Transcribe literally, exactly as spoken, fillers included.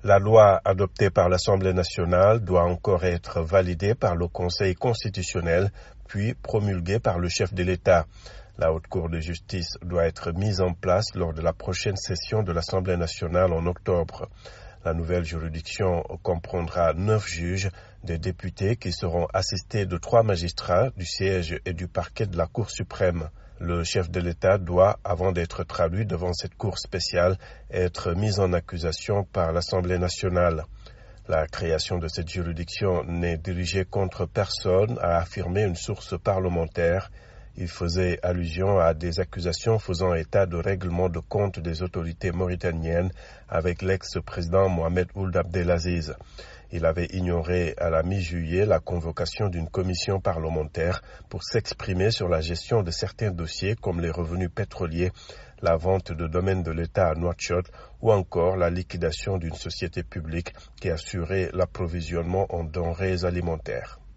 La loi adoptée par l'Assemblée nationale doit encore être validée par le Conseil constitutionnel, puis promulguée par le chef de l'État. La Haute Cour de justice doit être mise en place lors de la prochaine session de l'Assemblée nationale en octobre. La nouvelle juridiction comprendra neuf juges, des députés qui seront assistés de trois magistrats du siège et du parquet de la Cour suprême. Le chef de l'État doit, avant d'être traduit devant cette Cour spéciale, être mis en accusation par l'Assemblée nationale. La création de cette juridiction n'est dirigée contre personne, a affirmé une source parlementaire. Il faisait allusion à des accusations faisant état de règlement de compte des autorités mauritaniennes avec l'ex-président Mohamed Ould Abdelaziz. Il avait ignoré à la mi-juillet la convocation d'une commission parlementaire pour s'exprimer sur la gestion de certains dossiers comme les revenus pétroliers, la vente de domaines de l'État à Nouakchott ou encore la liquidation d'une société publique qui assurait l'approvisionnement en denrées alimentaires.